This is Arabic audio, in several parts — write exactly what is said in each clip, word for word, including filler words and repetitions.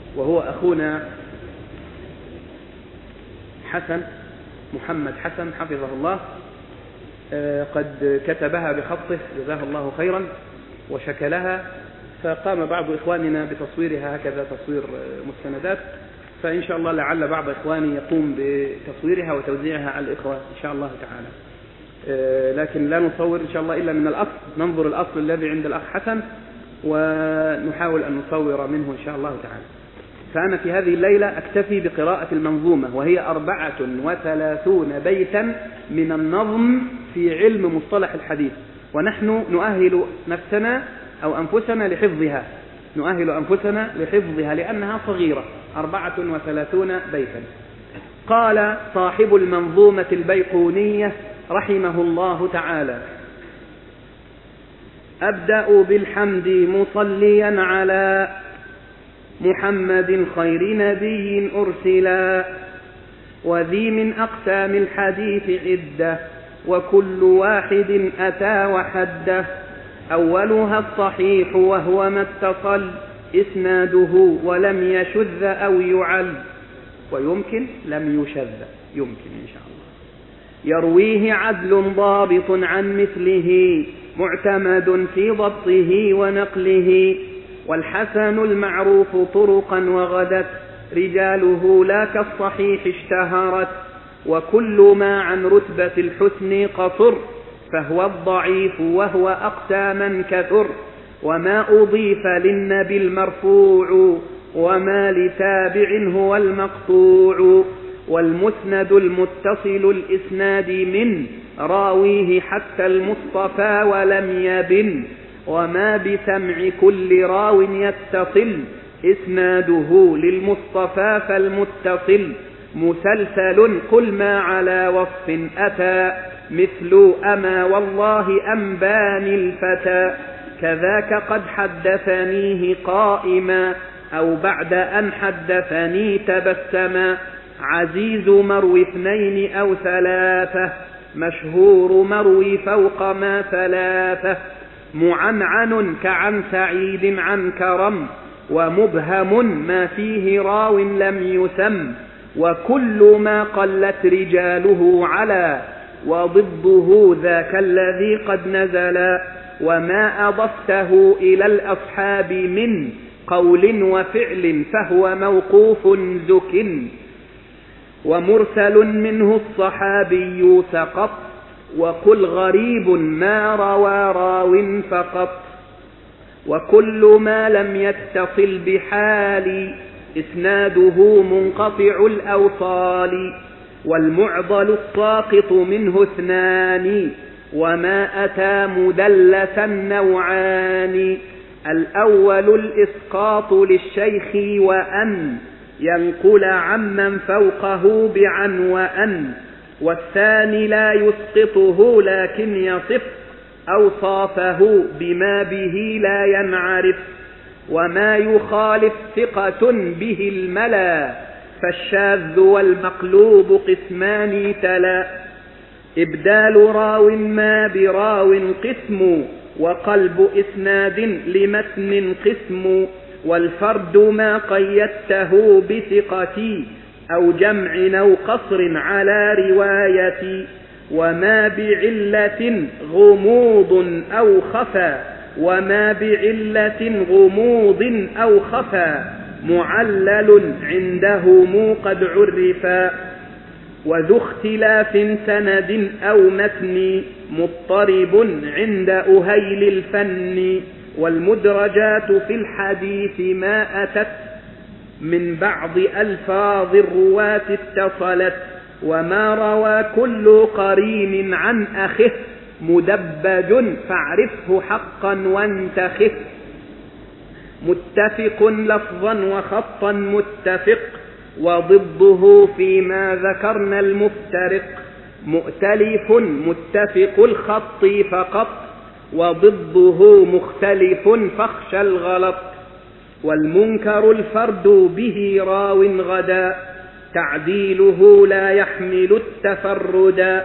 وهو أخونا حسن محمد حسن حفظه الله، قد كتبها بخطه جزاه الله خيرا وشكلها، فقام بعض إخواننا بتصويرها هكذا تصوير مستندات، فإن شاء الله لعل بعض إخواني يقوم بتصويرها وتوزيعها على الإخوة إن شاء الله تعالى. لكن لا نصور إن شاء الله إلا من الأصل، ننظر الأصل الذي عند الأخ حسن ونحاول أن نصور منه إن شاء الله تعالى. فأنا في هذه الليلة أكتفي بقراءة المنظومة، وهي أربعة وثلاثون بيتا من النظم في علم مصطلح الحديث، ونحن نؤهل نفسنا أو أنفسنا لحفظها، نؤهل أنفسنا لحفظها لأنها صغيرة، أربعة وثلاثون بيتا. قال صاحب المنظومة البيقونية رحمه الله تعالى: أبدأ بالحمد مصليا على محمد خير نبي أرسلا، وذي من أقسام الحديث عدة، وكل واحد أتى وحده. أولها الصحيح وهو ما اتصل إسناده ولم يشذ أو يعل، ويمكن لم يشذ، يمكن إن شاء الله. يرويه عدل ضابط عن مثله، معتمد في ضبطه ونقله. والحسن المعروف طرقا وغدت، رجاله لا كالصحيح اشتهرت. وكل ما عن رتبة الحسن قصر، فهو الضعيف وهو أقساما كثر. وما أضيف للنبي المرفوع، وما لتابع هو المقطوع. والمسند المتصل الإسناد من راويه حتى المصطفى ولم يبن. وما بسمع كل راو يتصل إسناده للمصطفى فالمتصل. مسلسل قل ما على وصف أتى، مثل أما والله أنباني الفتى. كذاك قد حدثنيه قائما، أو بعد أن حدثني تبسما. عزيز مروي اثنين أو ثلاثة، مشهور مروي فوق ما ثلاثة. معنعن كعن سعيد عن كرم، ومبهم ما فيه راو لم يسم. وكل ما قلت رجاله على، وضده ذاك الذي قد نزلا. وما أضفته إلى الأصحاب من قول وفعل، فهو موقوف زك. ومرسل منه الصحابي سقط، وقل غريب ما روى راو فقط. وكل ما لم يتصل بحال، إسناده منقطع الأوصال. والمعضل الساقط منه اثنان، وما أتى مدلسا نوعان. الأول الإسقاط للشيخ، وأن ينقل عمن فوقه بعن وأن. والثاني لا يسقطه لكن يصف أوصافه بما به لا ينعرف. وما يخالف ثقة به الملا، فالشاذ والمقلوب قسمان تلا. إبدال راو ما براو قسم، وقلب إسناد لمتن قسم. والفرد ما قيدته بثقتي، أو جمع أو قصر على روايتي. وما بعلة غموض أو خفى، وما بعلة غموض أو خفى. معلل عندهم قد عرفا. وذو اختلاف سند أو متن، مضطرب عند أهيل الفن. والمدرجات في الحديث ما أتت من بعض ألفاظ الرواة اتصلت. وما روى كل قرين عن أخه، مدبج فاعرفه حقا وانتخه. متفق لفظا وخطا متفق، وضده فيما ذكرنا المفترق. مؤتلف متفق الخط فقط، وضده مختلف فاخشى الغلط. والمنكر الفرد به راو غدا، تعديله لا يحمل التفردا.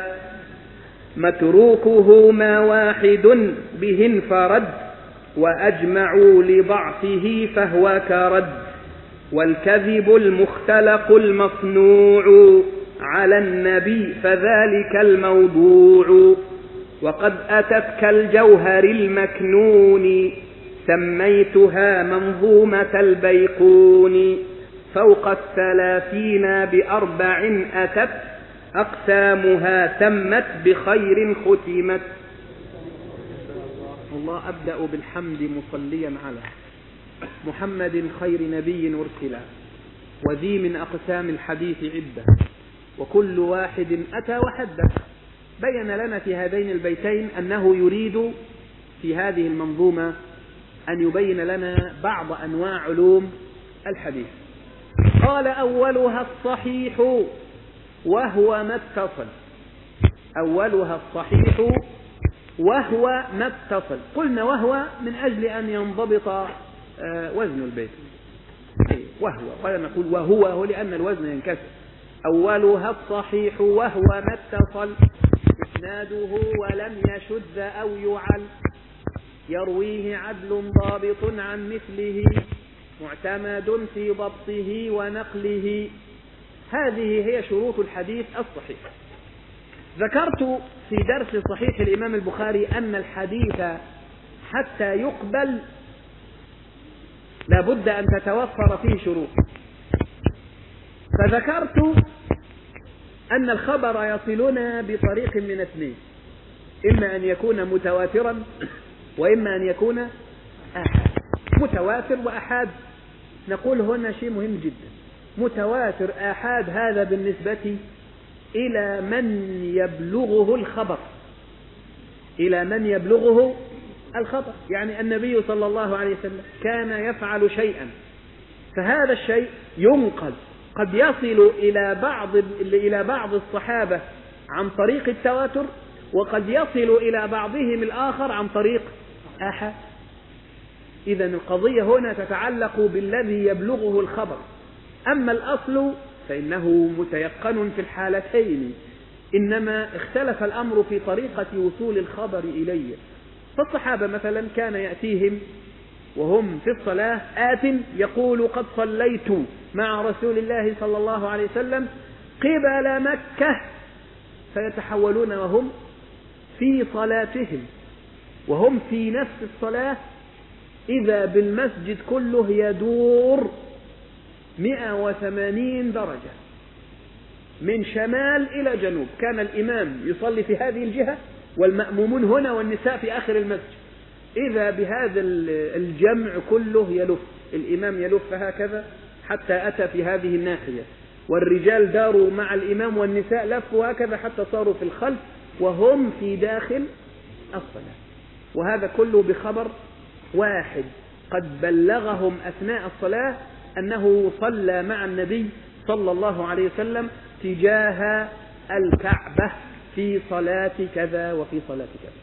متروكه ما واحد به انفرد، وأجمعوا لضعفه فهو كرد. والكذب المختلق المصنوع على النبي فذلك الموضوع. وقد أتت كالجوهر المكنون سميتها منظومة البيقون. فوق الثلاثين بأربع أتت أقسامها تمت بخير ختمت. الله أبدأ بالحمد مصليا على محمد خير نبي أرسلا وذي من أقسام الحديث عدة وكل واحد أتى وحدث. بين لنا في هذين البيتين أنه يريد في هذه المنظومة أن يبين لنا بعض أنواع علوم الحديث. قال أولها الصحيح وهو ما اتصل. أولها الصحيح وهو ما اتصل. قلنا وهو من أجل أن ينضبط وزن البيت. وهو قال نقول وهو لأن الوزن ينكسر. أولها الصحيح وهو ما اتصل إسناده ولم يشذ أو يعل يرويه عدل ضابط عن مثله معتمد في ضبطه ونقله. هذه هي شروط الحديث الصحيح. ذكرت في درس صحيح الإمام البخاري أن الحديث حتى يقبل لابد أن تتوفر فيه شروط. فذكرت أن الخبر يصلنا بطريق من اثنين، إما أن يكون متواترا وإما أن يكون آحاد. متواتر وآحاد نقول هنا شيء مهم جدا. متواتر آحاد هذا بالنسبة إلى من يبلغه الخبر، إلى من يبلغه الخبر. يعني النبي صلى الله عليه وسلم كان يفعل شيئا فهذا الشيء ينقل، قد يصل إلى بعض إلى بعض الصحابة عن طريق التواتر وقد يصل إلى بعضهم الآخر عن طريق آحاد. إذن القضية هنا تتعلق بالذي يبلغه الخبر. أما الأصل فإنه متيقن في الحالتين، إنما اختلف الأمر في طريقة وصول الخبر إليه. فالصحابة مثلا كان يأتيهم وهم في الصلاة آت يقول قد صليت مع رسول الله صلى الله عليه وسلم قبل مكة، فيتحولون وهم في صلاتهم وهم في نفس الصلاة إذا بالمسجد كله يدور مئة وثمانين درجة من شمال إلى جنوب. كان الإمام يصلي في هذه الجهة والمأمومون هنا والنساء في آخر المسجد. إذا بهذا الجمع كله يلف، الإمام يلف هكذا حتى أتى في هذه الناحية، والرجال داروا مع الإمام والنساء لفوا هكذا حتى صاروا في الخلف وهم في داخل الصلاة. وهذا كله بخبر واحد قد بلغهم أثناء الصلاة أنه صلى مع النبي صلى الله عليه وسلم تجاه الكعبة في صلاة كذا وفي صلاة كذا.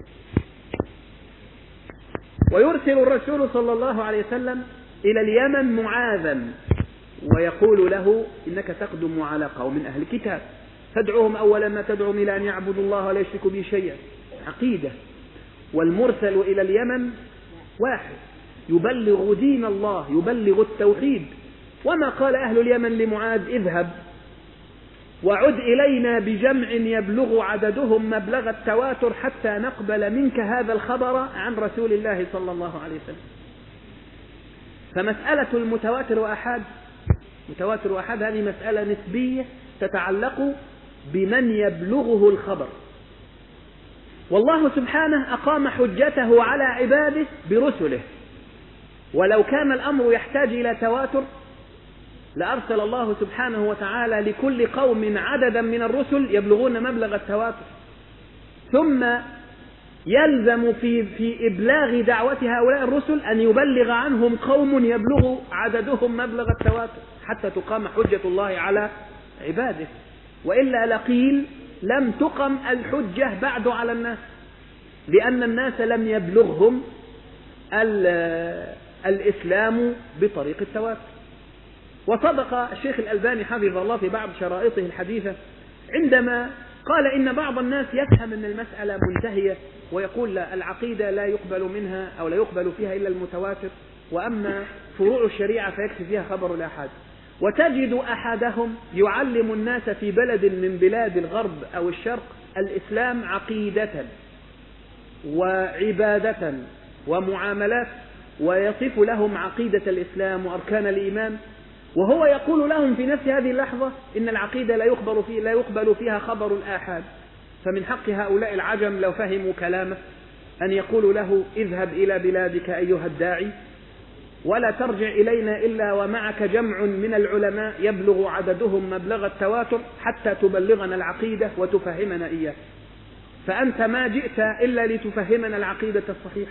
ويرسل الرسول صلى الله عليه وسلم إلى اليمن معاذا ويقول له إنك تقدم على قوم من أهل الكتاب تدعوهم أولا ما تدعوهم إلى أن يعبدوا الله ولا يشركوا به شيئا، عقيدة. والمرسل إلى اليمن واحد يبلغ دين الله، يبلغ التوحيد. وما قال أهل اليمن لمعاذ اذهب وعد إلينا بجمع يبلغ عددهم مبلغ التواتر حتى نقبل منك هذا الخبر عن رسول الله صلى الله عليه وسلم. فمسألة المتواتر وأحاد متواتر وأحاد هذه مسألة نسبية تتعلق بمن يبلغه الخبر. والله سبحانه أقام حجته على عباده برسله، ولو كان الأمر يحتاج إلى تواتر لأرسل الله سبحانه وتعالى لكل قوم عددا من الرسل يبلغون مبلغ التواتر، ثم يلزم في في إبلاغ دعوة هؤلاء الرسل أن يبلغ عنهم قوم يبلغ عددهم مبلغ التواتر حتى تقام حجة الله على عباده. وإلا لقيل لم تقم الحجة بعد على الناس، لأن الناس لم يبلغهم الإسلام بطريق التواتر. وصدق الشيخ الألباني حفظه الله في بعض شرائطه الحديثة عندما قال إن بعض الناس يفهم أن المسألة منتهية ويقول لا، العقيدة لا يقبل منها أو لا يقبل فيها إلا المتواتر، وأما فروع الشريعة فيكفي فيها خبر الآحاد. وتجد أحدهم يعلم الناس في بلد من بلاد الغرب أو الشرق الإسلام عقيدة وعبادة ومعاملات، ويصف لهم عقيدة الإسلام وأركان الإيمان، وهو يقول لهم في نفس هذه اللحظة إن العقيدة لا يقبل فيه لا يقبل فيها خبر الآحاد. فمن حق هؤلاء العجم لو فهموا كلامه أن يقولوا له اذهب إلى بلادك أيها الداعي، ولا ترجع إلينا إلا ومعك جمع من العلماء يبلغ عددهم مبلغ التواتر حتى تبلغنا العقيدة وتفهمنا إياه. فأنت ما جئت إلا لتفهمنا العقيدة الصحيحة.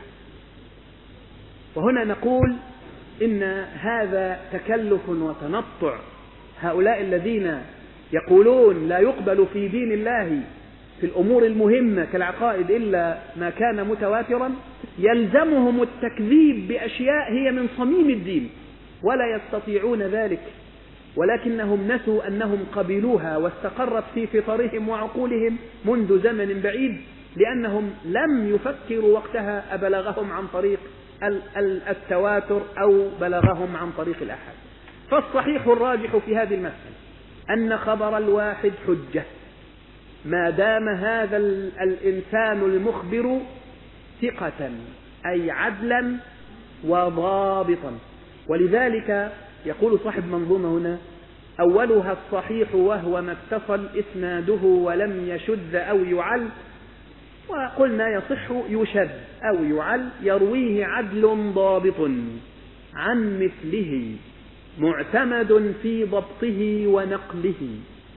وهنا نقول إن هذا تكلف وتنطع. هؤلاء الذين يقولون لا يقبل في دين الله في الأمور المهمة كالعقائد إلا ما كان متواترا، يلزمهم التكذيب بأشياء هي من صميم الدين ولا يستطيعون ذلك، ولكنهم نسوا أنهم قبلوها واستقرت في فطرهم وعقولهم منذ زمن بعيد، لأنهم لم يفكروا وقتها أبلغهم عن طريق التواتر أو بلغهم عن طريق الآحاد. فالصحيح الراجح في هذه المسألة أن خبر الواحد حجة ما دام هذا الإنسان المخبر ثقة أي عدلا وضابطا. ولذلك يقول صاحب منظومة هنا: أولها الصحيح وهو ما اتصل إسناده ولم يشذ أو يعل. وقلنا يصح يشذ أو يعل، يرويه عدل ضابط عن مثله معتمد في ضبطه ونقله.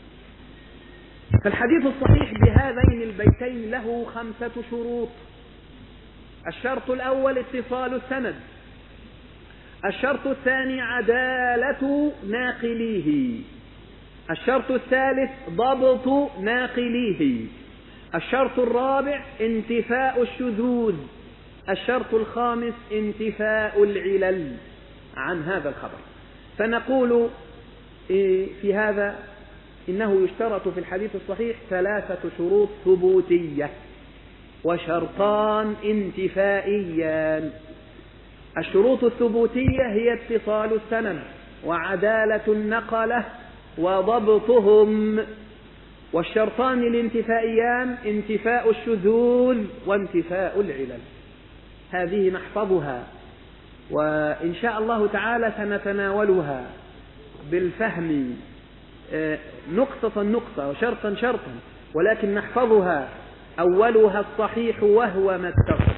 فالحديث الصحيح بهذين البيتين له خمسة شروط. الشرط الأول اتصال السند، الشرط الثاني عدالة ناقليه، الشرط الثالث ضبط ناقليه، الشرط الرابع انتفاء الشذوذ، الشرط الخامس انتفاء العلل عن هذا الخبر. فنقول في هذا إنه يشترط في الحديث الصحيح ثلاثة شروط ثبوتية وشرطان انتفائيان. الشروط الثبوتية هي اتصال السند وعدالة النقلة وضبطهم، والشرطان الانتفائيان انتفاء الشذوذ وانتفاء العلل. هذه نحفظها، وإن شاء الله تعالى سنتناولها بالفهم نقطة نقطة وشرطا شرطا، ولكن نحفظها. أولها الصحيح وهو ما اتصل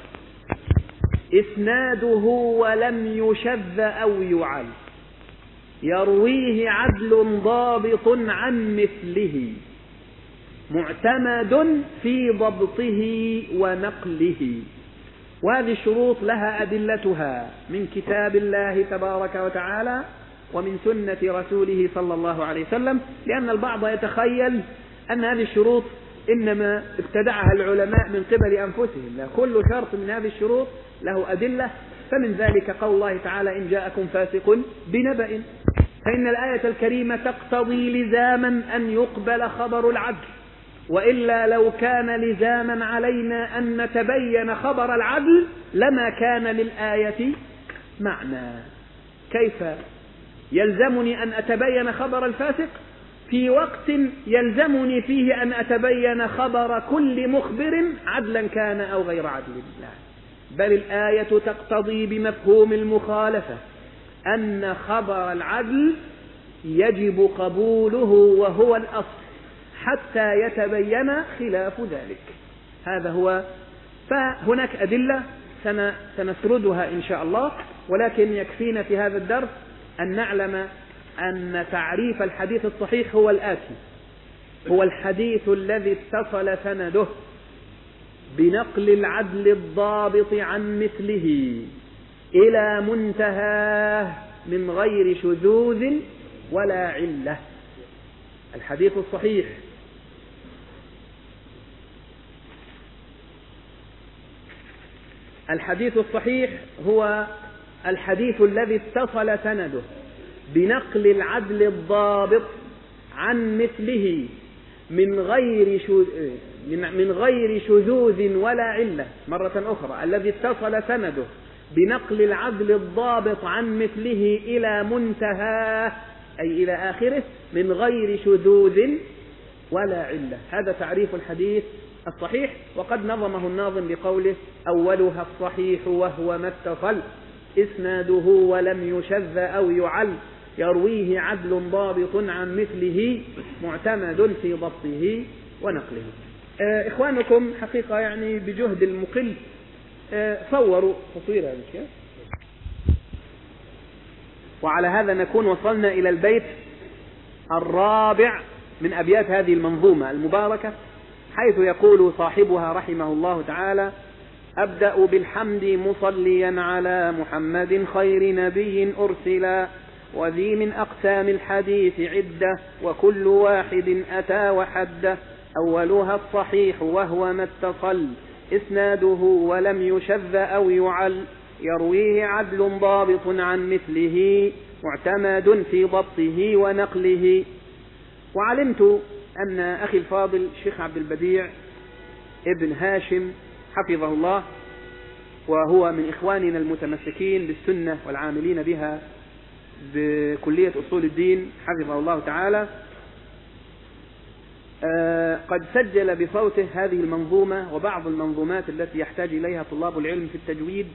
إسناده ولم يشذ أو يعل، يرويه عدل ضابط عن مثله معتمد في ضبطه ونقله. وهذه الشروط لها أدلتها من كتاب الله تبارك وتعالى ومن سنة رسوله صلى الله عليه وسلم، لأن البعض يتخيل أن هذه الشروط إنما ابتدعها العلماء من قبل أنفسهم. لا، كل شرط من هذه الشروط له أدلة. فمن ذلك قول الله تعالى: إن جاءكم فاسق بنبأ، فإن الآية الكريمة تقتضي لزاما أن يقبل خبر العدل، وإلا لو كان لزاما علينا أن نتبين خبر العدل لما كان للآية معنى. كيف يلزمني أن أتبين خبر الفاسق في وقت يلزمني فيه أن أتبين خبر كل مخبر عدلا كان أو غير عدل؟ لا، بل الآية تقتضي بمفهوم المخالفة أن خبر العدل يجب قبوله وهو الأصل حتى يتبين خلاف ذلك. هذا هو. فهناك أدلة سنسردها إن شاء الله، ولكن يكفينا في هذا الدرس أن نعلم أن تعريف الحديث الصحيح هو الآتي: هو الحديث الذي اتصل سنده بنقل العدل الضابط عن مثله إلى منتهاه من غير شذوذ ولا علة. الحديث الصحيح الحديث الصحيح هو الحديث الذي اتصل سنده بنقل العدل الضابط عن مثله من غير من غير شذوذ ولا علة. مرة أخرى: الذي اتصل سنده بنقل العدل الضابط عن مثله إلى منتهاه أي إلى آخره من غير شذوذ ولا علة. هذا تعريف الحديث الصحيح، وقد نظمه الناظم بقوله: أولها الصحيح وهو ما اتصل إسناده ولم يشذ أو يعل يرويه عدل ضابط عن مثله معتمد في ضبطه ونقله. آه إخوانكم حقيقة يعني بجهد المقل آه صوروا تصوير هذا الشيء، وعلى هذا نكون وصلنا إلى البيت الرابع من أبيات هذه المنظومة المباركة، حيث يقول صاحبها رحمه الله تعالى: أبدأ بالحمد مصليا على محمد خير نبي أرسلا وذي من أقسام الحديث عدة وكل واحد أتى وحده أولها الصحيح وهو ما اتصل إسناده ولم يشذ أو يعل يرويه عدل ضابط عن مثله معتمد في ضبطه ونقله. وعلمت أن أخي الفاضل الشيخ عبد البديع ابن هاشم حفظه الله، وهو من إخواننا المتمسكين بالسنة والعاملين بها بكلية أصول الدين حفظه الله تعالى، قد سجل بصوته هذه المنظومة وبعض المنظومات التي يحتاج إليها طلاب العلم في التجويد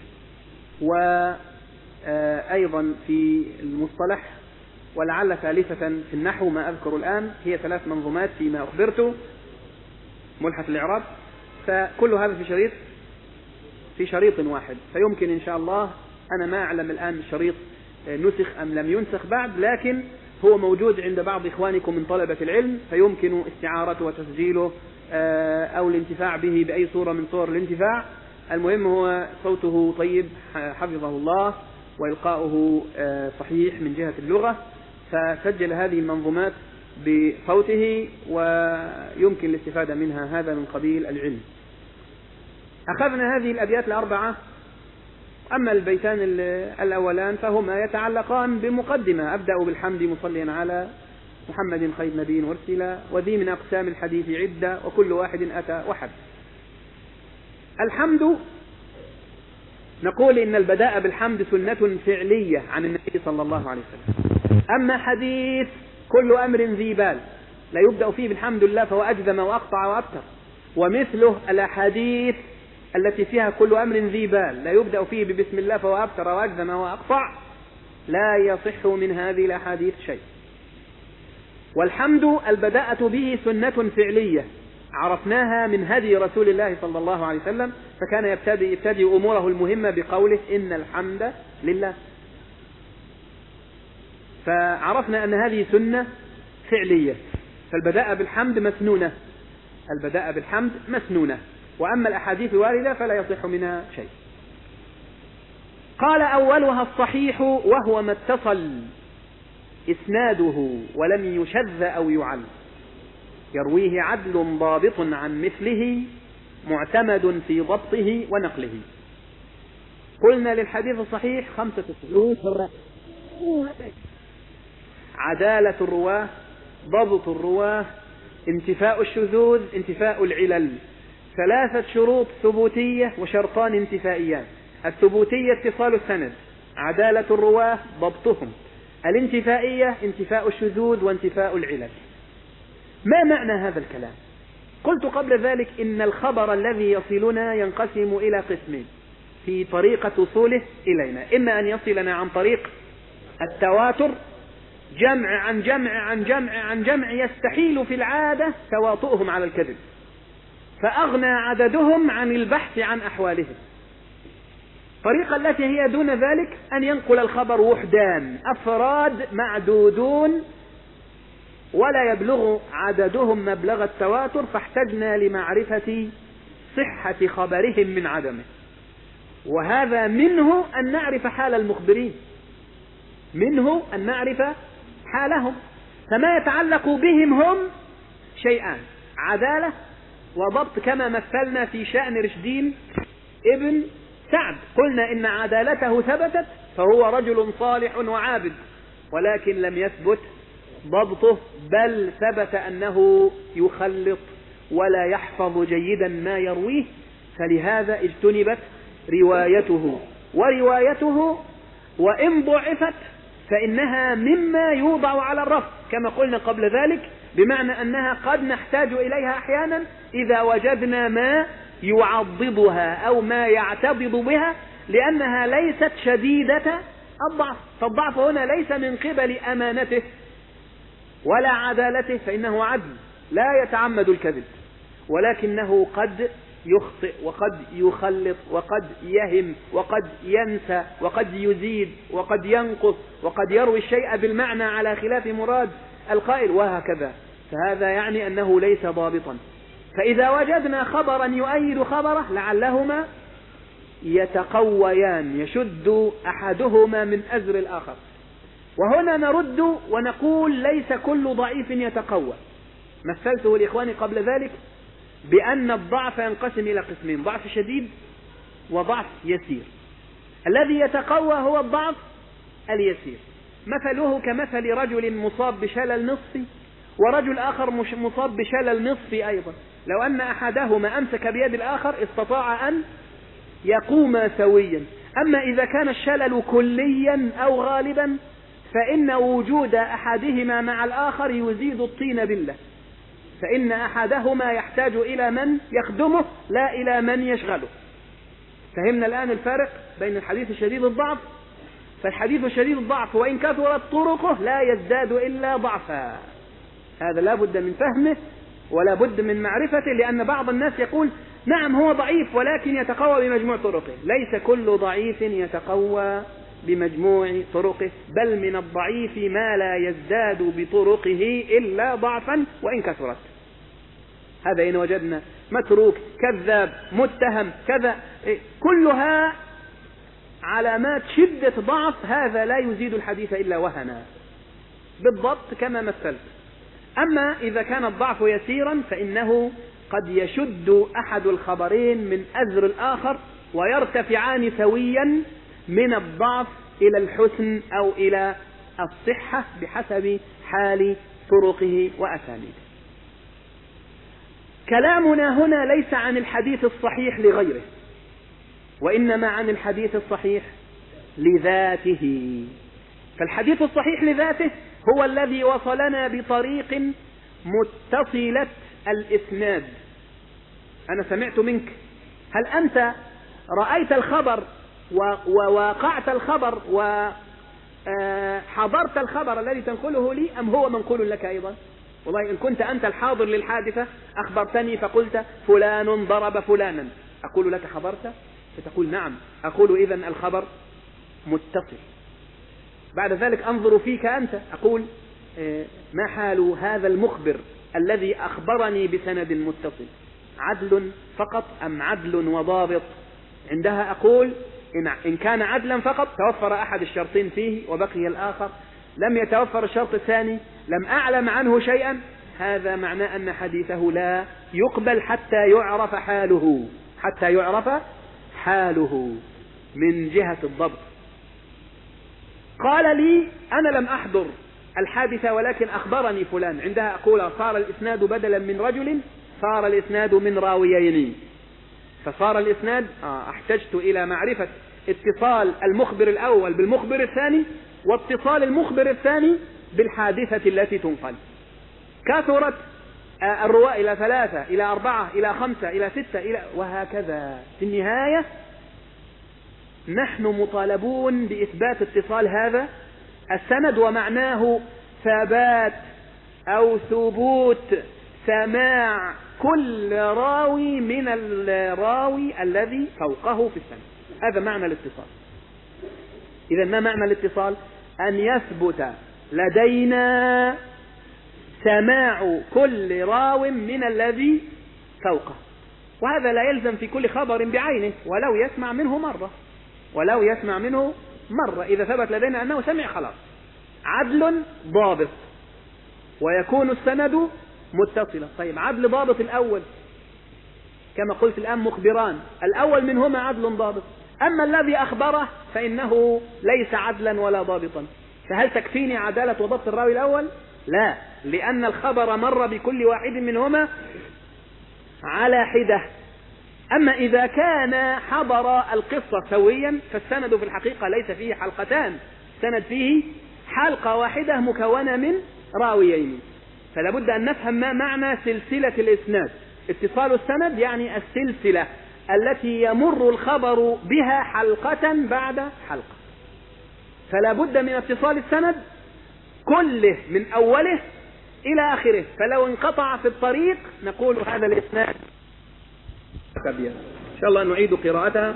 وأيضا في المصطلح، ولعل ثالثة في النحو ما أذكر الآن. هي ثلاث منظومات فيما أخبرت، ملحة الإعراب، فكل هذا في شريط في شريط واحد. فيمكن إن شاء الله، أنا ما أعلم الآن الشريط نسخ أم لم ينسخ بعد، لكن هو موجود عند بعض إخوانكم من طلبة العلم، فيمكن استعارته وتسجيله أو الانتفاع به بأي صورة من صور الانتفاع. المهم هو صوته طيب حفظه الله وإلقاؤه صحيح من جهة اللغة، فسجل هذه المنظومات بصوته ويمكن الاستفادة منها. هذا من قبيل العلم. أخذنا هذه الأبيات الأربعة. أما البيتان الأولان فهما يتعلقان بمقدمة: أبدأ بالحمد مصليا على محمد خير نبي أرسلا وذي من أقسام الحديث عدة وكل واحد أتى وحد. الحمد، نقول إن البداء بالحمد سنة فعلية عن النبي صلى الله عليه وسلم. أما حديث كل أمر ذي بال لا يبدأ فيه بالحمد لله فهو أجزم وأقطع وأبتر، ومثله الأحاديث التي فيها كل أمر ذي بال لا يبدأ فيه ببسم الله فهو أبتر وأجزم وأقطع، لا يصح من هذه الأحاديث شيء. والحمد البداءة به سنة فعلية عرفناها من هدي رسول الله صلى الله عليه وسلم، فكان يبتدئ, يبتدئ أموره المهمة بقوله إن الحمد لله، فعرفنا أن هذه سنة فعلية. فالبداء بالحمد مسنونة، البداء بالحمد مسنونة. وأما الأحاديث الواردة فلا يصح منها شيء. قال: أولها الصحيح وهو ما اتصل إسناده ولم يشذ أو يعل يرويه عدل ضابط عن مثله معتمد في ضبطه ونقله. قلنا للحديث الصحيح خمسة شروط: عدالة الرواه، ضبط الرواه، انتفاء الشذوذ، انتفاء العلل. ثلاثة شروط ثبوتية وشرطان انتفائيان: الثبوتية اتصال السند، عدالة الرواه ضبطهم، الانتفائية انتفاء الشذوذ وانتفاء العلل. ما معنى هذا الكلام؟ قلت قبل ذلك إن الخبر الذي يصلنا ينقسم إلى قسمين في طريقة وصوله إلينا: إما أن يصلنا عن طريق التواتر، جمع عن جمع عن جمع عن جمع يستحيل في العادة تواطؤهم على الكذب، فأغنى عددهم عن البحث عن أحوالهم. الطريقة التي هي دون ذلك أن ينقل الخبر وحدان، أفراد معدودون ولا يبلغ عددهم مبلغ التواتر، فاحتجنا لمعرفة صحة خبرهم من عدمه. وهذا منه أن نعرف حال المخبرين، منه أن نعرف حالهم. فما يتعلق بهم هم شيئان: عدالة وضبط، كما مثلنا في شأن رشدين ابن سعد، قلنا إن عدالته ثبتت فهو رجل صالح وعابد، ولكن لم يثبت ضبطه، بل ثبت أنه يخلط ولا يحفظ جيدا ما يرويه، فلهذا اجتنبت روايته. وروايته وإن ضعفت فإنها مما يوضع على الرف كما قلنا قبل ذلك، بمعنى أنها قد نحتاج إليها أحيانا إذا وجدنا ما يعضدها أو ما يعتضد بها، لأنها ليست شديدة الضعف. فالضعف هنا ليس من قبل أمانته ولا عدالته، فإنه عدل لا يتعمد الكذب، ولكنه قد يخطئ وقد يخلط وقد يهم وقد ينسى وقد يزيد وقد ينقص وقد يروي الشيء بالمعنى على خلاف مراد القائل وهكذا. فهذا يعني أنه ليس ضابطا. فإذا وجدنا خبرا يؤيد خبره لعلهما يتقويان، يشد أحدهما من أزر الآخر. وهنا نرد ونقول ليس كل ضعيف يتقوى. مثلته لإخواني قبل ذلك بأن الضعف ينقسم إلى قسمين: ضعف شديد وضعف يسير. الذي يتقوى هو الضعف اليسير، مثله كمثل رجل مصاب بشلل نصفي ورجل آخر مصاب بشلل نصفي أيضا. لو أن أحدهما أمسك بيد الآخر استطاع أن يقوم سويا. أما إذا كان الشلل كليا أو غالبا فإن وجود أحدهما مع الآخر يزيد الطين بلة، فإن أحدهما يحتاج إلى من يخدمه لا إلى من يشغله. فهمنا الآن الفارق بين الحديث الشديد الضعف. فالحديث الشديد الضعف وإن كثرت طرقه لا يزداد إلا ضعفا. هذا لا بد من فهمه ولا بد من معرفته، لأن بعض الناس يقول نعم هو ضعيف ولكن يتقوى بمجموع طرقه. ليس كل ضعيف يتقوى بمجموع طرقه، بل من الضعيف ما لا يزداد بطرقه إلا ضعفا وإن كثرت. هذا إن وجدنا متروك كذاب متهم كذا كلها علامات شدة ضعف، هذا لا يزيد الحديث إلا وهنا بالضبط كما مثلت. أما إذا كان الضعف يسيرا فإنه قد يشد أحد الخبرين من أزر الآخر ويرتفعان سويا من الضعف إلى الحسن أو إلى الصحة بحسب حال طرقه وأسانيده. كلامنا هنا ليس عن الحديث الصحيح لغيره، وإنما عن الحديث الصحيح لذاته. فالحديث الصحيح لذاته هو الذي وصلنا بطريق متصلة الإسناد. أنا سمعت منك، هل أنت رأيت الخبر وواقعت الخبر وحضرت الخبر الذي تنقله لي، أم هو منقول لك أيضا؟ والله إن كنت أنت الحاضر للحادثة أخبرتني فقلت فلان ضرب فلانا، أقول لك حضرت؟ فتقول نعم، أقول إذن الخبر متصل. بعد ذلك أنظر فيك أنت، أقول ما حال هذا المخبر الذي أخبرني بسند متصل، عدل فقط أم عدل وضابط؟ عندها أقول إن كان عدلا فقط توفر أحد الشرطين فيه وبقي الآخر، لم يتوفر الشرط الثاني، لم أعلم عنه شيئا، هذا معناه أن حديثه لا يقبل حتى يعرف حاله، حتى يعرف حاله من جهة الضبط. قال لي أنا لم أحضر الحادثة ولكن أخبرني فلان، عندها أقول صار الإسناد بدلا من رجل صار الإسناد من راويين، فصار الإسناد آه احتجت إلى معرفة اتصال المخبر الأول بالمخبر الثاني واتصال المخبر الثاني بالحادثة التي تنقل. كثرت آه الرواة إلى ثلاثة إلى أربعة إلى خمسة إلى ستة إلى وهكذا. في النهاية نحن مطالبون بإثبات اتصال هذا السند، ومعناه ثبات أو ثبوت سماع كل راوي من الراوي الذي فوقه في السند. هذا معنى الاتصال. إذا ما معنى الاتصال؟ أن يثبت لدينا سماع كل راو من الذي فوقه، وهذا لا يلزم في كل خبر بعينه، ولو يسمع منه مرة ولو يسمع منه مرة إذا ثبت لدينا أنه سمع خلاص عدل ضابط ويكون السند متصلا. طيب عدل ضابط الأول كما قلت الآن مخبران، الأول منهما عدل ضابط، أما الذي أخبره فإنه ليس عدلا ولا ضابطا. فهل تكفيني عدالة وضبط الراوي الأول؟ لا، لأن الخبر مر بكل واحد منهما على حدة، أما إذا كان حضر القصة سويا فالسند في الحقيقة ليس فيه حلقتان، السند فيه حلقة واحدة مكونة من راويين. فلا بد أن نفهم ما معنى سلسلة الإسناد. اتصال السند يعني السلسلة التي يمر الخبر بها حلقة بعد حلقة. فلا بد من اتصال السند كله من أوله إلى آخره، فلو انقطع في الطريق نقول هذا الإسناد كبير. إن شاء الله نعيد قراءتها.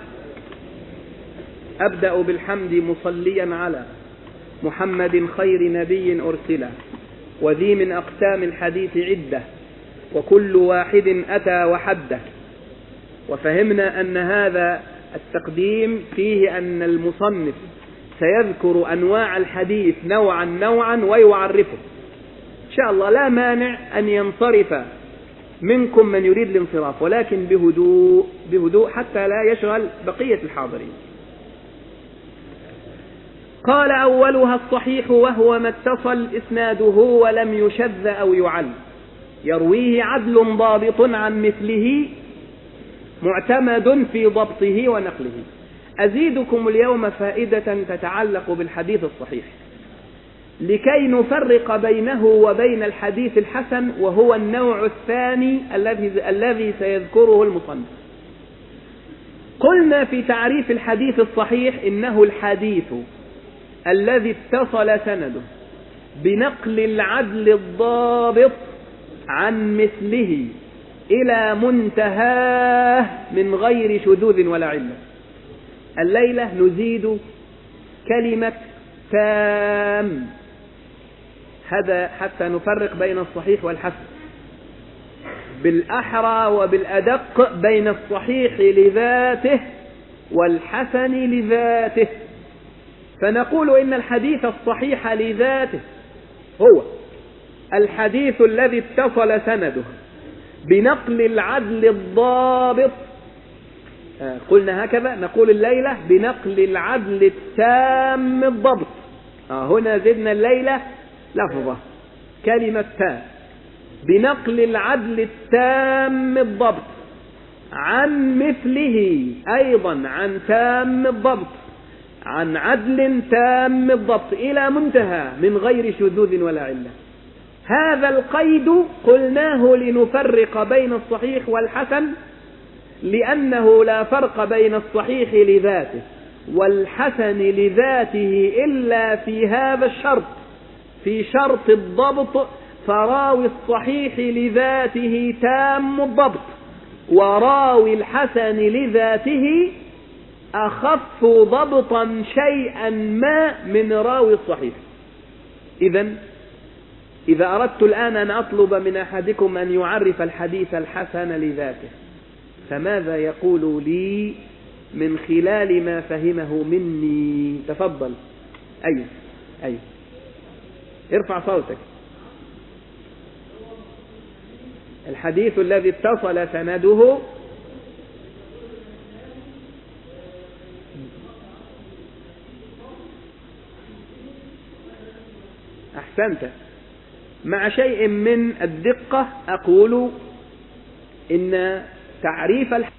أبدأ بالحمد مصليا على محمد خير نبي أرسله، وذي من أقسام الحديث عدة، وكل واحد أتى وحده. وفهمنا أن هذا التقديم فيه أن المصنف سيذكر أنواع الحديث نوعا نوعا ويعرفه. إن شاء الله لا مانع أن ينصرف منكم من يريد الانصراف، ولكن بهدوء بهدوء حتى لا يشغل بقية الحاضرين. قال: أولها الصحيح، وهو ما اتصل إسناده ولم يشذ أو يعل، يرويه عدل ضابط عن مثله معتمد في ضبطه ونقله. أزيدكم اليوم فائدة تتعلق بالحديث الصحيح لكي نفرق بينه وبين الحديث الحسن، وهو النوع الثاني الذي الذي سيذكره المصنف. قلنا في تعريف الحديث الصحيح إنه الحديث الذي اتصل سنده بنقل العدل الضابط عن مثله إلى منتهاه من غير شذوذ ولا علة. الليلة نزيد كلمة تام، هذا حتى نفرق بين الصحيح والحسن، بالأحرى وبالأدق بين الصحيح لذاته والحسن لذاته. فنقول إن الحديث الصحيح لذاته هو الحديث الذي اتصل سنده بنقل العدل الضابط، آه قلنا هكذا نقول الليلة بنقل العدل التام الضبط. آه هنا زدنا الليلة لفظة كلمة تام، بنقل العدل التام الضبط عن مثله، أيضا عن تام الضبط، عن عدل تام الضبط إلى منتهى من غير شذوذ ولا علة. هذا القيد قلناه لنفرق بين الصحيح والحسن، لأنه لا فرق بين الصحيح لذاته والحسن لذاته إلا في هذا الشرط، في شرط الضبط. فراوي الصحيح لذاته تام الضبط، وراوي الحسن لذاته أخف ضبطا شيئا ما من راوي الصحيح. إذن إذا أردت الآن أن أطلب من أحدكم أن يعرف الحديث الحسن لذاته، فماذا يقول لي من خلال ما فهمه مني؟ تفضل. أيوه أيوه ارفع صوتك. الحديث الذي اتصل سنده أحسنت. مع شيء من الدقة أقول إن تعريف الحديث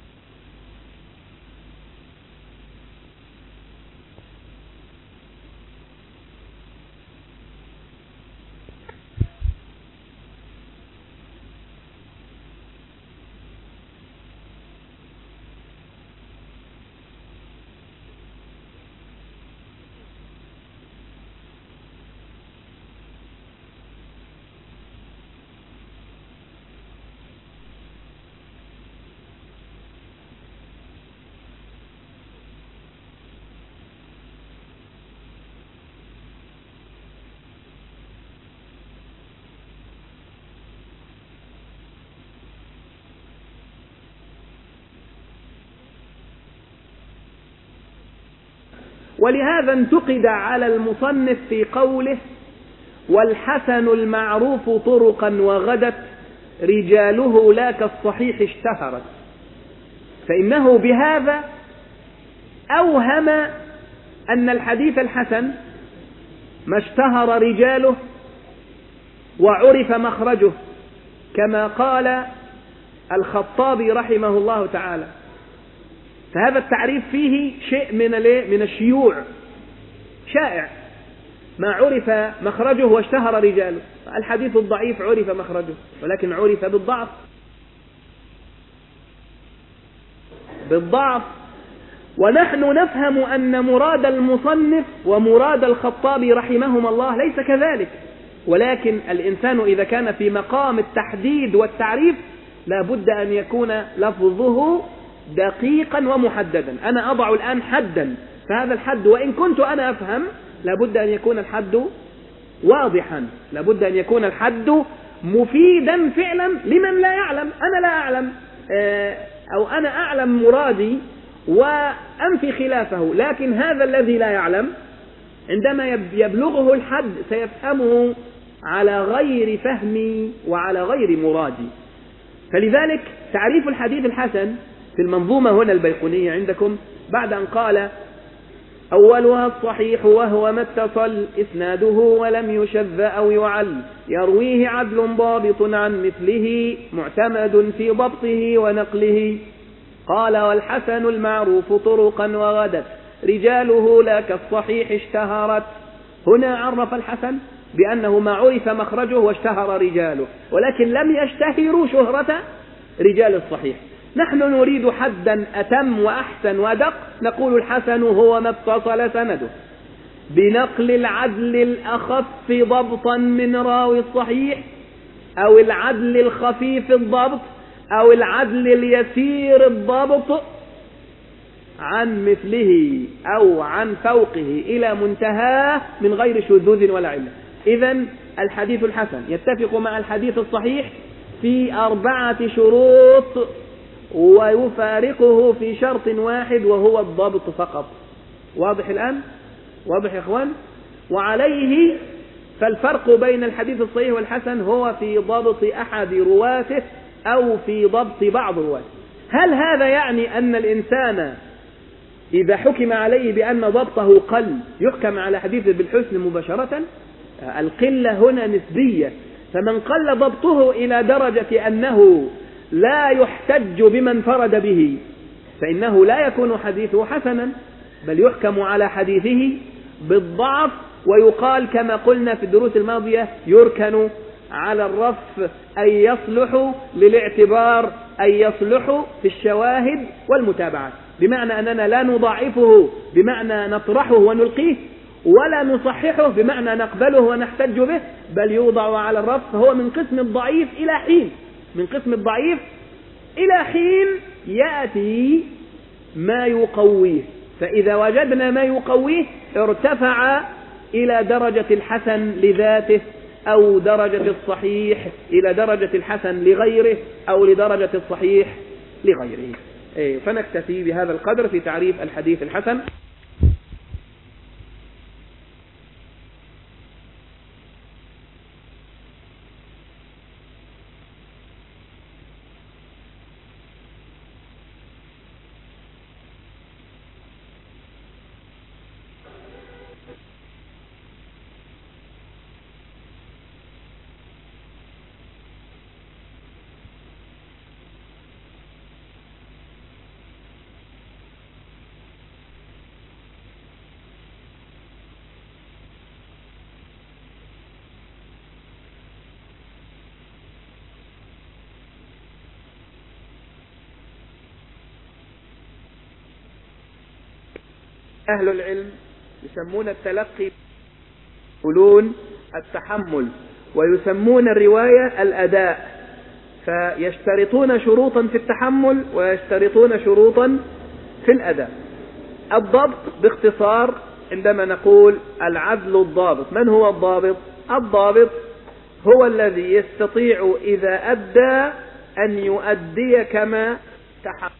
ولهذا انتقد على المصنف في قوله: والحسن المعروف طرقا وغدت رجاله لا كالصحيح اشتهرت. فإنه بهذا أوهم أن الحديث الحسن ما اشتهر رجاله وعرف مخرجه، كما قال الخطابي رحمه الله تعالى. فهذا التعريف فيه شيء من من الشيوع، شائع، ما عرف مخرجه واشتهر رجاله. الحديث الضعيف عرف مخرجه ولكن عرف بالضعف بالضعف ونحن نفهم أن مراد المصنف ومراد الخطابي رحمهما الله ليس كذلك، ولكن الإنسان إذا كان في مقام التحديد والتعريف لا بد أن يكون لفظه دقيقا ومحددا. أنا أضع الآن حدا، فهذا الحد وإن كنت أنا أفهم لا بد أن يكون الحد واضحا، لا بد أن يكون الحد مفيدا فعلا لمن لا يعلم. أنا لا أعلم أو أنا أعلم مرادي وأنفي خلافه، لكن هذا الذي لا يعلم عندما يبلغه الحد سيفهمه على غير فهمي وعلى غير مرادي. فلذلك تعريف الحديث الحسن في المنظومة هنا البيقونية عندكم بعد أن قال: أولها الصحيح وهو ما اتصل إسناده ولم يشذ أو يعل، يرويه عدل ضابط عن مثله معتمد في ضبطه ونقله. قال: والحسن المعروف طرقا وغدت رجاله لا كالصحيح اشتهرت. هنا عرف الحسن بأنه ما عرف مخرجه واشتهر رجاله، ولكن لم يشتهروا شهرة رجال الصحيح. نحن نريد حدا أتم وأحسن وأدق، نقول الحسن هو ما اتصل سنده بنقل العدل الأخف ضبطا من راوي الصحيح، أو العدل الخفيف الضبط، أو العدل اليسير الضبط عن مثله أو عن فوقه إلى منتهاه من غير شذوذ ولا علة. إذن الحديث الحسن يتفق مع الحديث الصحيح في أربعة شروط ويفارقه في شرط واحد وهو الضبط فقط. واضح الآن؟ واضح يا إخوان؟ وعليه فالفرق بين الحديث الصحيح والحسن هو في ضبط أحد رواته أو في ضبط بعض رواته. هل هذا يعني أن الإنسان إذا حكم عليه بأن ضبطه قل يحكم على حديثه بالحسن مباشرة؟ القلة هنا نسبية، فمن قل ضبطه إلى درجة أنه لا يحتج بمن فرد به فإنه لا يكون حديثه حسنا، بل يحكم على حديثه بالضعف، ويقال كما قلنا في الدروس الماضية يركن على الرف أي يصلح للاعتبار، أي يصلح في الشواهد والمتابعات، بمعنى أننا لا نضعفه بمعنى نطرحه ونلقيه، ولا نصححه بمعنى نقبله ونحتج به، بل يوضع على الرف. فهو من قسم الضعيف إلى حين، من قسم الضعيف إلى حين يأتي ما يقويه، فإذا وجدنا ما يقويه ارتفع إلى درجة الحسن لذاته، أو درجة الصحيح إلى درجة الحسن لغيره، أو لدرجة الصحيح لغيره. إيه، فنكتفي بهذا القدر في تعريف الحديث الحسن. أهل العلم يسمون التلقي يقولون التحمل، ويسمون الرواية الأداء، فيشترطون شروطا في التحمل ويشترطون شروطا في الأداء. الضبط باختصار عندما نقول العدل الضابط، من هو الضابط؟ الضابط هو الذي يستطيع إذا أدى أن يؤدي كما تحمل.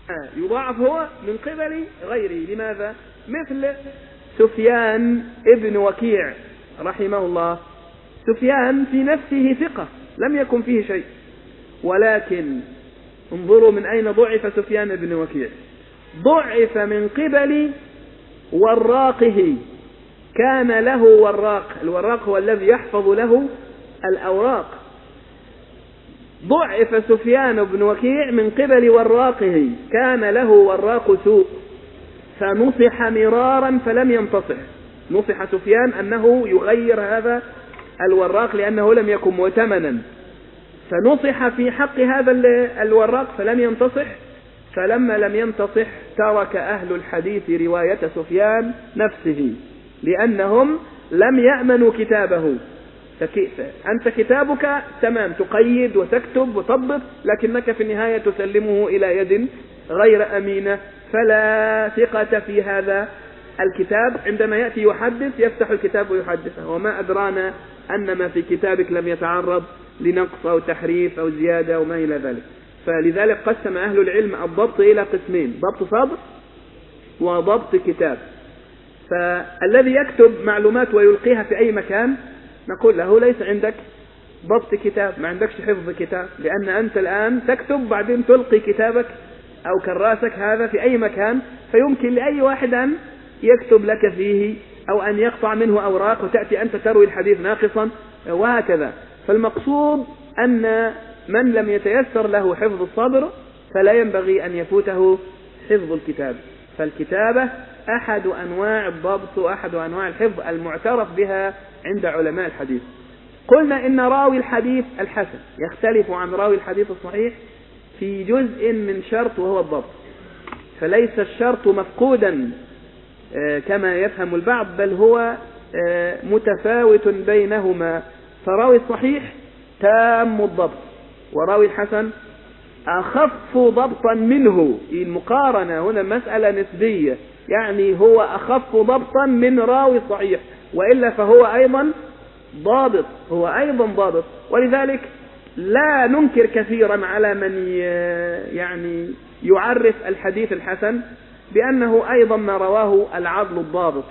يضاعف هو من قبل غيره. لماذا؟ مثل سفيان ابن وكيع رحمه الله. سفيان في نفسه ثقة لم يكن فيه شيء، ولكن انظروا من أين ضعف سفيان ابن وكيع. ضعف من قبل وراقه، كان له وراق، الوراق هو الذي يحفظ له الأوراق. ضعف سفيان بن وكيع من قبل وراقه، كان له وراق سوء، فنصح مرارا فلم ينتصح. نصح سفيان أنه يغير هذا الوراق لأنه لم يكن مؤتمنا، فنصح في حق هذا الوراق فلم ينتصح. فلما لم ينتصح ترك أهل الحديث رواية سفيان نفسه، لأنهم لم يأمنوا كتابه. أنت كتابك تمام، تقيد وتكتب وتضبط، لكنك في النهاية تسلمه إلى يد غير أمينة، فلا ثقة في هذا الكتاب. عندما يأتي يحدث يفتح الكتاب ويحدثه، وما أدرانا أن ما في كتابك لم يتعرض لنقص أو تحريف أو زيادة أو ما إلى ذلك. فلذلك قسم أهل العلم الضبط إلى قسمين: ضبط صدر وضبط كتاب. فالذي يكتب معلومات ويلقيها في أي مكان نقول له ليس عندك ضبط كتاب، ما عندكش حفظ كتاب، لأن أنت الآن تكتب بعدين تلقي كتابك أو كراسك هذا في أي مكان، فيمكن لأي واحد أن يكتب لك فيه أو أن يقطع منه أوراق، وتأتي أنت تروي الحديث ناقصا وهكذا. فالمقصود أن من لم يتيسر له حفظ الصدر فلا ينبغي أن يفوته حفظ الكتاب. فالكتابة أحد أنواع الضبط وأحد أنواع الحفظ المعترف بها عند علماء الحديث. قلنا إن راوي الحديث الحسن يختلف عن راوي الحديث الصحيح في جزء من شرط وهو الضبط، فليس الشرط مفقودا كما يفهم البعض، بل هو متفاوت بينهما. فراوي الصحيح تام الضبط، وراوي الحسن أخف ضبطا منه. المقارنة هنا مسألة نسبية، يعني هو أخف ضبطا من راوي الصحيح، وإلا فهو أيضا ضابط، هو أيضا ضابط. ولذلك لا ننكر كثيرا على من يعني يعرف الحديث الحسن بأنه أيضا ما رواه العدل الضابط،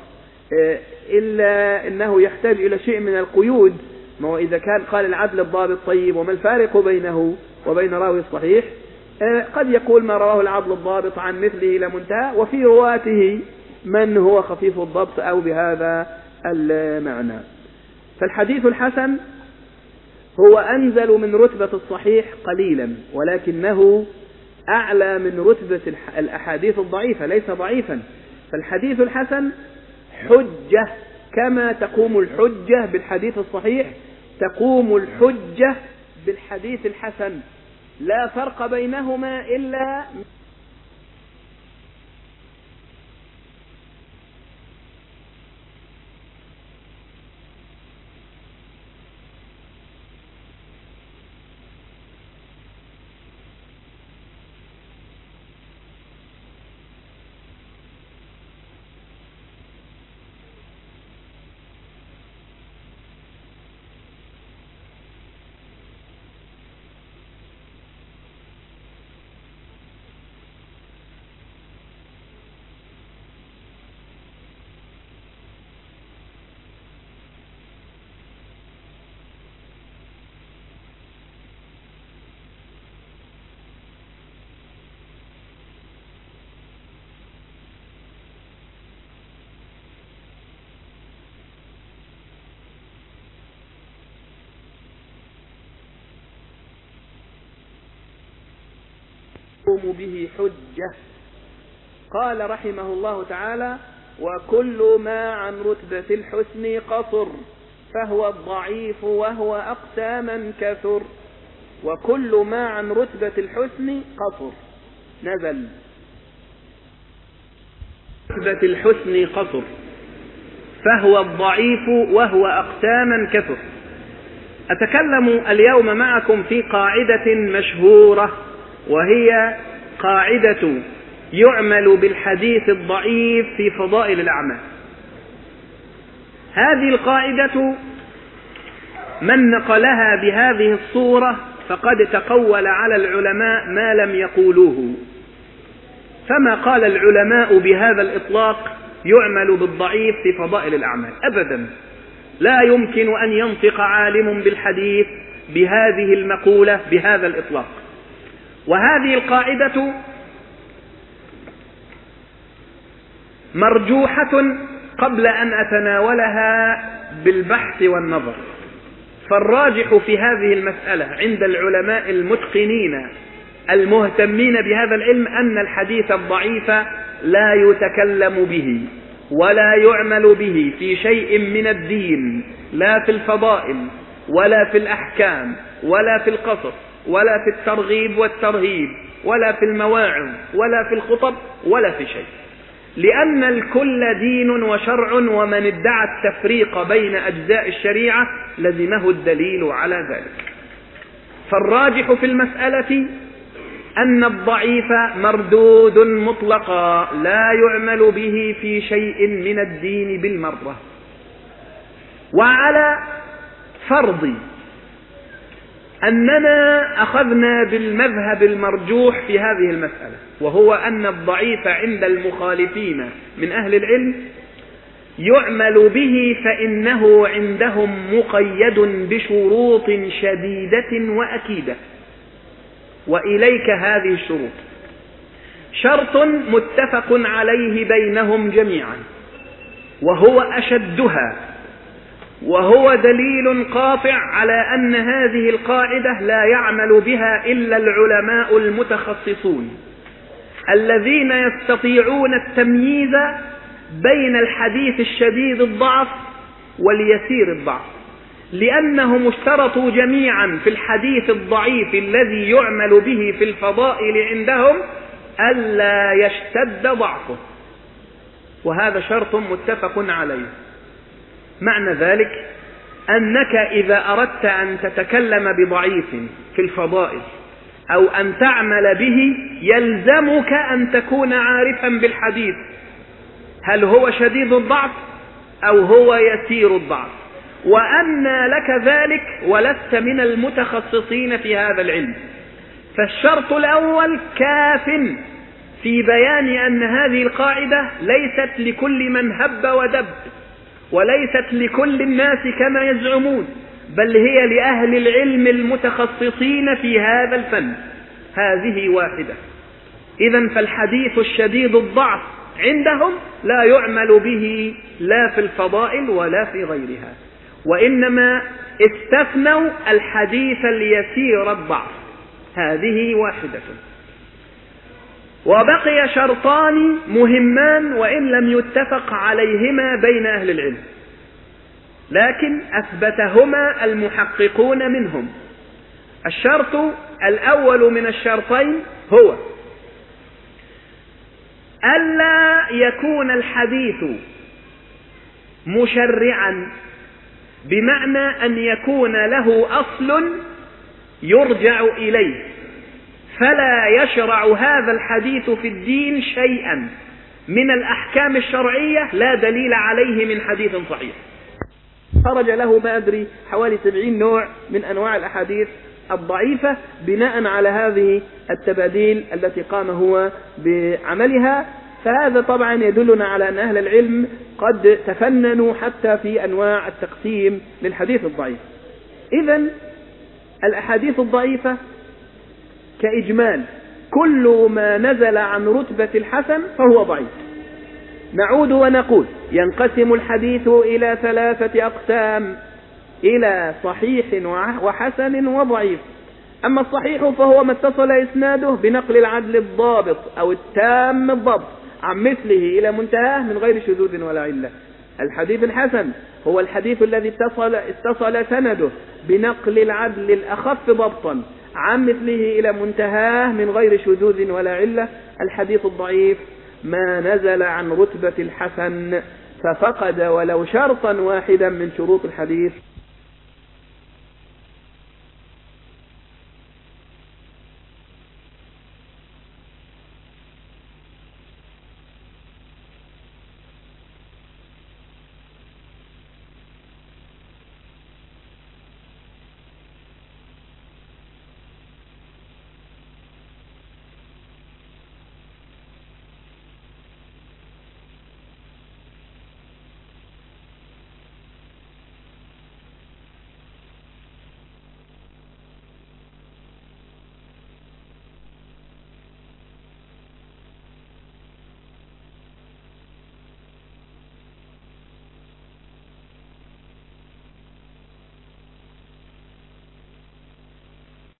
إلا أنه يحتاج إلى شيء من القيود. ما هو إذا كان قال العدل الضابط طيب، وما الفارق بينه وبين راوي الصحيح؟ قد يقول ما رواه العدل الضابط عن مثله إلى منتهى، وفي رواته من هو خفيف الضبط أو بهذا المعنى. فالحديث الحسن هو أنزل من رتبة الصحيح قليلا، ولكنه أعلى من رتبة الأحاديث الضعيفة، ليس ضعيفا. فالحديث الحسن حجة، كما تقوم الحجة بالحديث الصحيح تقوم الحجة بالحديث الحسن، لا فرق بينهما إلا به حجة. قال رحمه الله تعالى: وكل ما عن رتبة الحسن قصر فهو الضعيف وهو أقساما كثر. وكل ما عن رتبة الحسن قصر، نزل رتبة الحسن قصر فهو الضعيف وهو أقساما كثر. أتكلم اليوم معكم في قاعدة مشهورة، وهي قاعدة يعمل بالحديث الضعيف في فضائل الأعمال. هذه القاعدة من نقلها بهذه الصورة فقد تقول على العلماء ما لم يقولوه. فما قال العلماء بهذا الإطلاق يعمل بالضعيف في فضائل الأعمال أبدا. لا يمكن أن ينطق عالم بالحديث بهذه المقولة بهذا الإطلاق. وهذه القاعدة مرجوحة قبل أن أتناولها بالبحث والنظر. فالراجح في هذه المسألة عند العلماء المتقنين المهتمين بهذا العلم أن الحديث الضعيف لا يتكلم به ولا يعمل به في شيء من الدين، لا في الفضائل ولا في الأحكام ولا في القصص ولا في الترغيب والترهيب ولا في المواعظ ولا في الخطب ولا في شيء، لأن الكل دين وشرع، ومن ادعى التفريق بين أجزاء الشريعة لزمه الدليل على ذلك. فالراجح في المسألة أن الضعيف مردود مطلقا لا يعمل به في شيء من الدين بالمرة. وعلى فرض أننا أخذنا بالمذهب المرجوح في هذه المسألة، وهو أن الضعيف عند المخالفين من أهل العلم يعمل به، فإنه عندهم مقيد بشروط شديدة وأكيدة. وإليك هذه الشروط: شرط متفق عليه بينهم جميعا وهو أشدها، وهو دليل قاطع على أن هذه القاعدة لا يعمل بها إلا العلماء المتخصصون الذين يستطيعون التمييز بين الحديث الشديد الضعف واليسير الضعف، لأنهم اشترطوا جميعا في الحديث الضعيف الذي يعمل به في الفضائل عندهم ألا يشتد ضعفه، وهذا شرط متفق عليه. معنى ذلك أنك إذا أردت أن تتكلم بضعيف في الفضائل أو أن تعمل به يلزمك أن تكون عارفا بالحديث، هل هو شديد الضعف أو هو يسير الضعف، وأن لك ذلك ولست من المتخصصين في هذا العلم. فالشرط الأول كاف في بيان أن هذه القاعدة ليست لكل من هب ودب، وليست لكل الناس كما يزعمون، بل هي لأهل العلم المتخصصين في هذا الفن. هذه واحدة. إذن فالحديث الشديد الضعف عندهم لا يعمل به لا في الفضائل ولا في غيرها، وإنما استثنوا الحديث اليسير الضعف. هذه واحدة. وبقي شرطان مهمان وإن لم يتفق عليهما بين أهل العلم، لكن أثبتهما المحققون منهم. الشرط الأول من الشرطين هو ألا يكون الحديث مشرعا، بمعنى أن يكون له أصل يرجع إليه، فلا يشرع هذا الحديث في الدين شيئا من الأحكام الشرعية لا دليل عليه من حديث صحيح. خرج له ما أدري حوالي سبعين نوع من أنواع الأحاديث الضعيفة بناء على هذه التباديل التي قام هو بعملها. فهذا طبعا يدلنا على أن أهل العلم قد تفننوا حتى في أنواع التقسيم للحديث الضعيف. إذن الأحاديث الضعيفة كإجمال كل ما نزل عن رتبة الحسن فهو ضعيف. نعود ونقول: ينقسم الحديث إلى ثلاثة أقسام، إلى صحيح وحسن وضعيف. أما الصحيح فهو ما اتصل إسناده بنقل العدل الضابط أو التام الضبط عن مثله إلى منتهاه من غير شذوذ ولا علة. الحديث الحسن هو الحديث الذي اتصل, اتصل سنده بنقل العدل الأخف ضبطا عن مثله إلى منتهاه من غير شذوذ ولا علة. الحديث الضعيف ما نزل عن رتبة الحسن ففقد ولو شرطا واحدا من شروط الحديث